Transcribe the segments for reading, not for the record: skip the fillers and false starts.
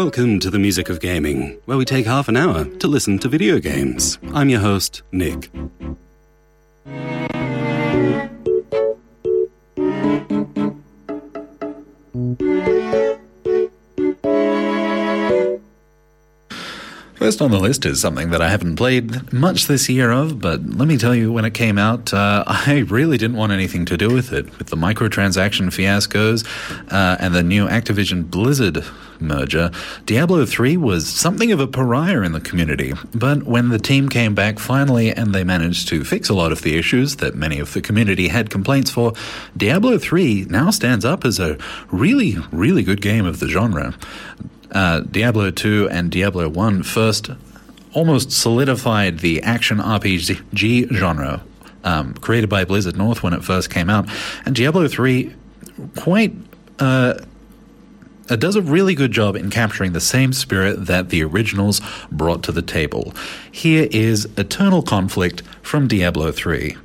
Welcome to the Music of Gaming, where we take half an hour to listen to video games. I'm your host, Nick. First on the list is something that I haven't played much this year of, but let me tell you, when it came out, I really didn't want anything to do with it. With the microtransaction fiascos and the new Activision Blizzard merger, Diablo 3 was something of a pariah in the community. But when the team came back finally and they managed to fix a lot of the issues that many of the community had complaints for, Diablo 3 now stands up as a really, really good game of the genre. Diablo 2 and Diablo 1 first almost solidified the action RPG genre created by Blizzard North when it first came out. And Diablo 3 does a really good job in capturing the same spirit that the originals brought to the table. Here is Eternal Conflict from Diablo 3.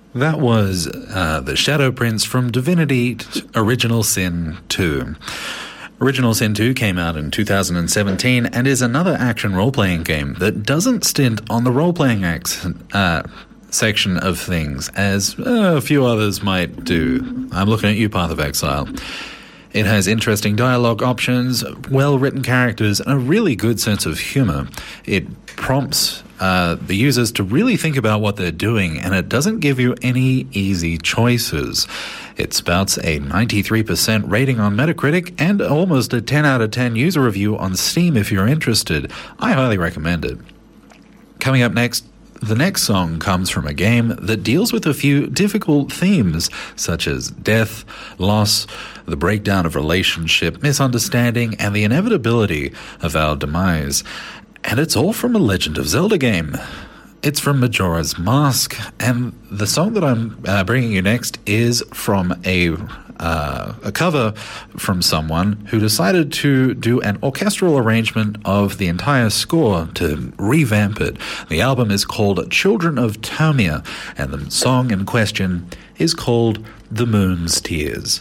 That was the Shadow Prince from Divinity Original Sin 2. Original Sin 2 came out in 2017 and is another action role-playing game that doesn't stint on the role-playing section of things, as a few others might do. I'm looking at you, Path of Exile. It has interesting dialogue options, well-written characters, and a really good sense of humor. It prompts the users to really think about what they're doing, and it doesn't give you any easy choices. It spouts a 93% rating on Metacritic and almost a 10 out of 10 user review on Steam if you're interested. I highly recommend it. Coming up next, the next song comes from a game that deals with a few difficult themes, such as death, loss, the breakdown of relationship, misunderstanding, and the inevitability of our demise. And it's all from a Legend of Zelda game. It's from Majora's Mask, and the song that I'm bringing you next is from a cover from someone who decided to do an orchestral arrangement of the entire score to revamp it. The album is called Children of Tomia, and the song in question is called The Moon's Tears.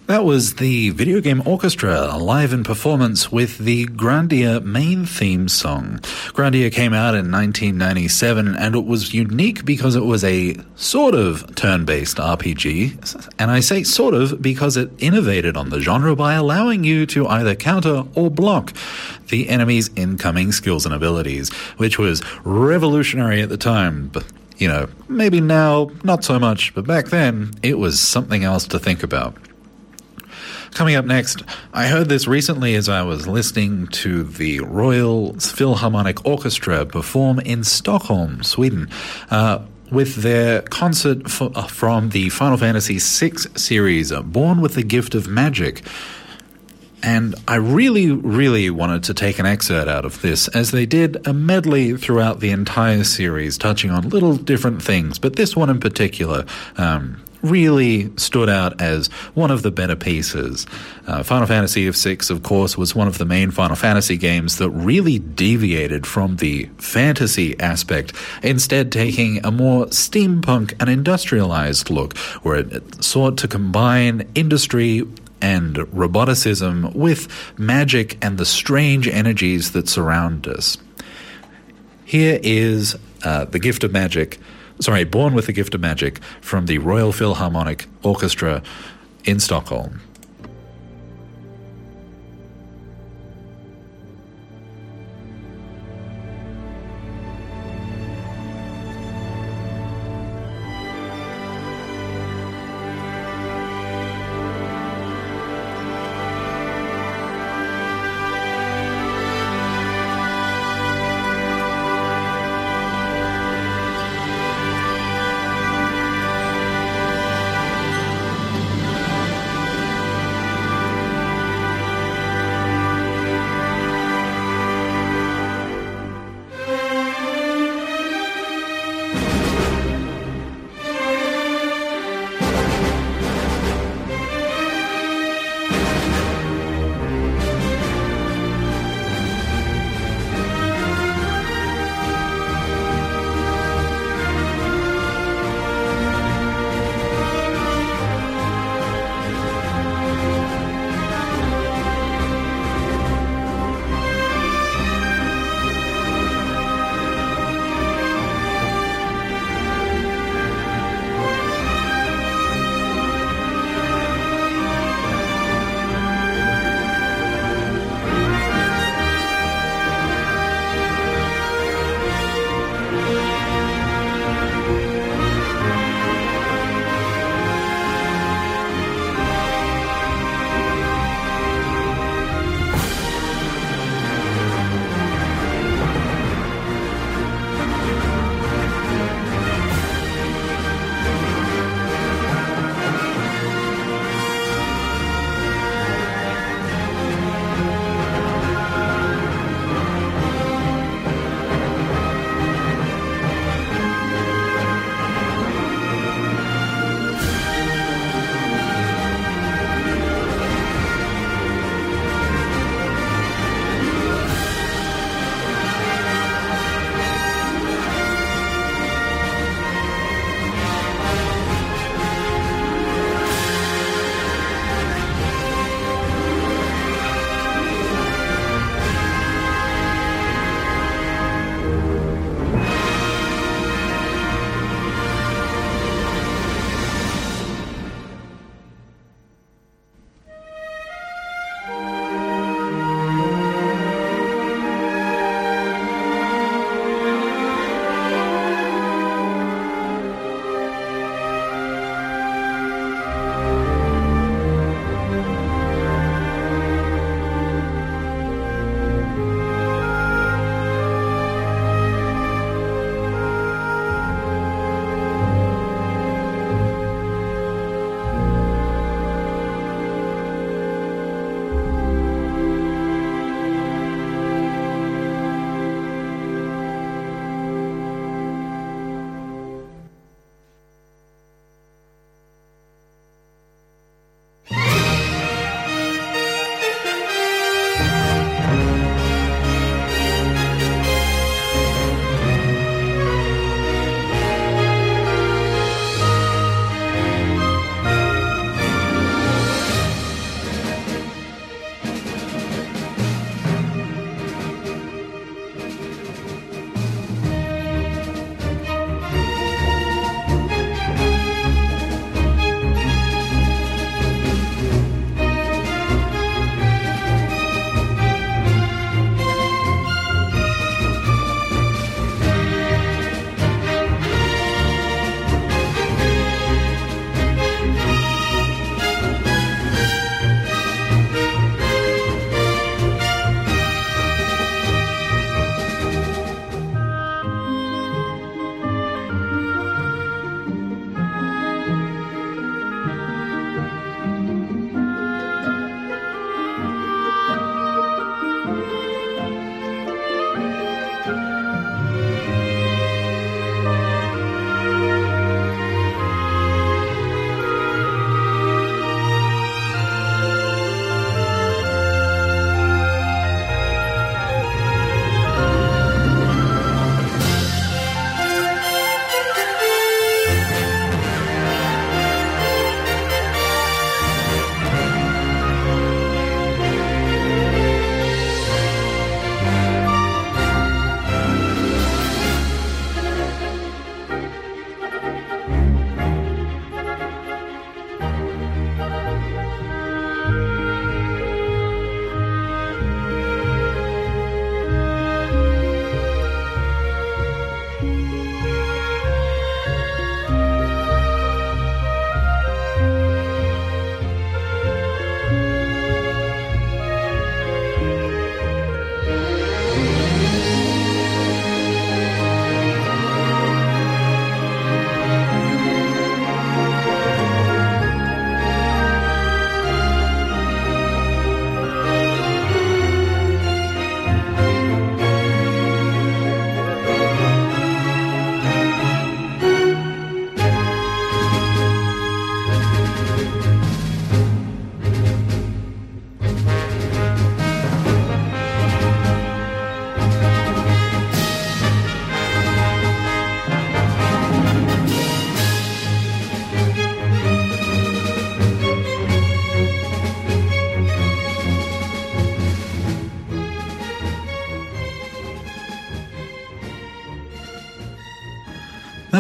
That was the Video Game Orchestra live in performance with the Grandia main theme song. Grandia came out in 1997 and it was unique because it was a sort of turn-based RPG. And I say sort of because it innovated on the genre by allowing you to either counter or block the enemy's incoming skills and abilities, which was revolutionary at the time. But, you know, maybe now not so much, but back then it was something else to think about. Coming up next, I heard this recently as I was listening to the Royal Philharmonic Orchestra perform in Stockholm, Sweden, with their concert from the Final Fantasy VI series, Born with the Gift of Magic. And I really, really wanted to take an excerpt out of this, as they did a medley throughout the entire series, touching on little different things, but this one in particular really stood out as one of the better pieces. Final Fantasy VI, of course, was one of the main Final Fantasy games that really deviated from the fantasy aspect, instead taking a more steampunk and industrialized look, where it sought to combine industry and roboticism with magic and the strange energies that surround us. Here is The Gift of Magic, Born with the Gift of Magic from the Royal Philharmonic Orchestra in Stockholm.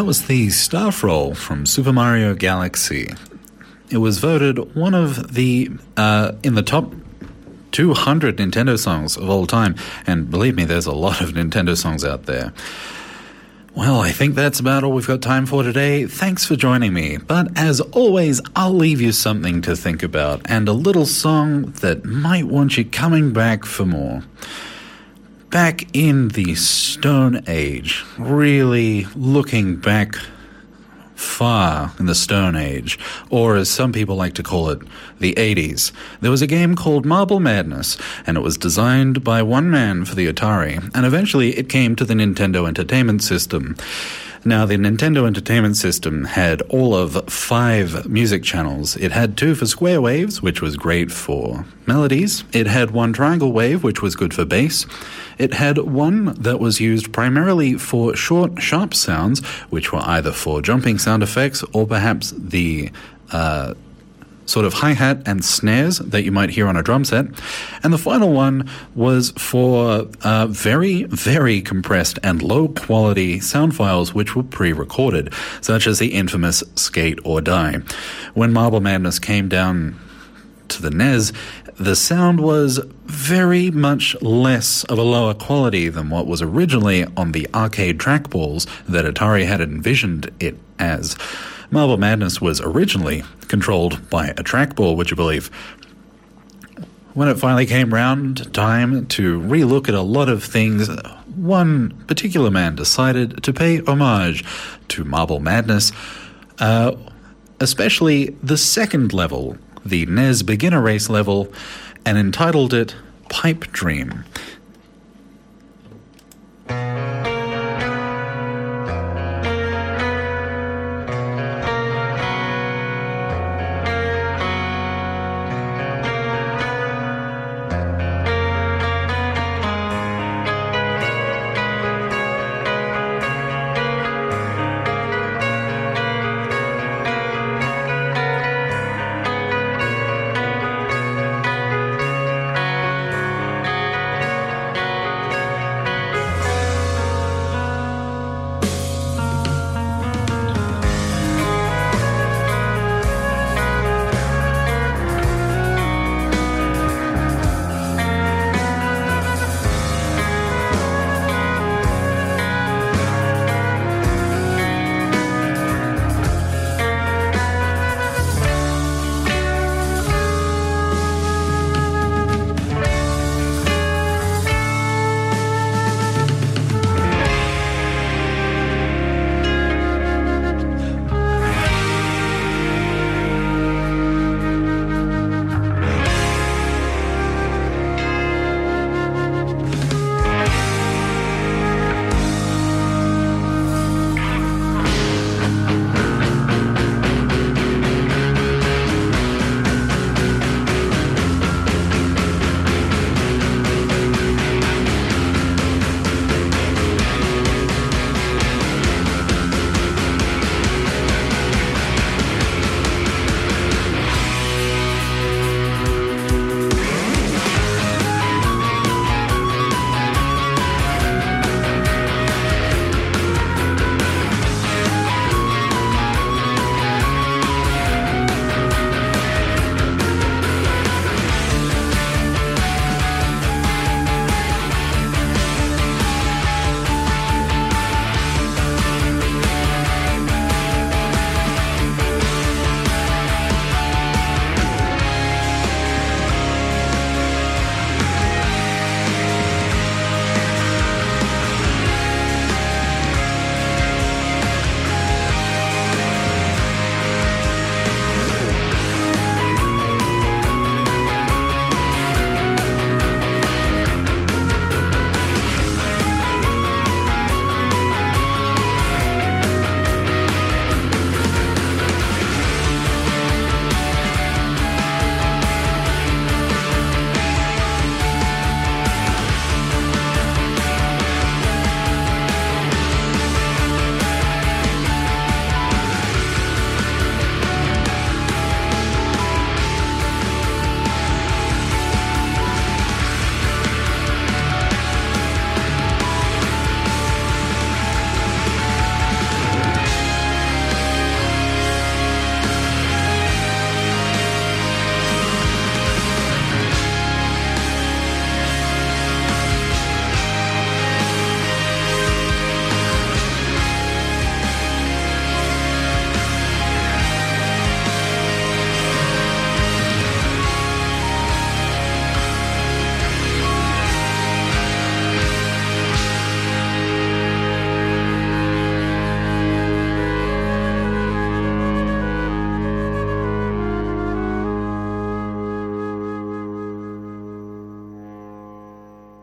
was the Staff Roll from Super Mario Galaxy. It was voted one of the, in the top 200 Nintendo songs of all time, and believe me, there's a lot of Nintendo songs out there. Well, I think that's about all we've got time for today. Thanks for joining me, but as always, I'll leave you something to think about, and a little song that might want you coming back for more. Back in the Stone Age, really looking back far in the Stone Age, or as some people like to call it, the 80s, there was a game called Marble Madness, and it was designed by one man for the Atari, and eventually it came to the Nintendo Entertainment System. Now, the Nintendo Entertainment System had all of 5 music channels. It had 2 for square waves, which was great for melodies. It had 1 triangle wave, which was good for bass. It had 1 that was used primarily for short, sharp sounds, which were either for jumping sound effects or perhaps the sort of hi-hat and snares that you might hear on a drum set. And the final one was for very, very compressed and low-quality sound files which were pre-recorded, such as the infamous Skate or Die. When Marble Madness came down to the NES, the sound was very much less of a lower quality than what was originally on the arcade trackballs that Atari had envisioned it as. Marble Madness was originally controlled by a trackball, would you believe? When it finally came round time to relook at a lot of things, one particular man decided to pay homage to Marble Madness, especially the second level, the NES Beginner Race level, and entitled it Pipe Dream.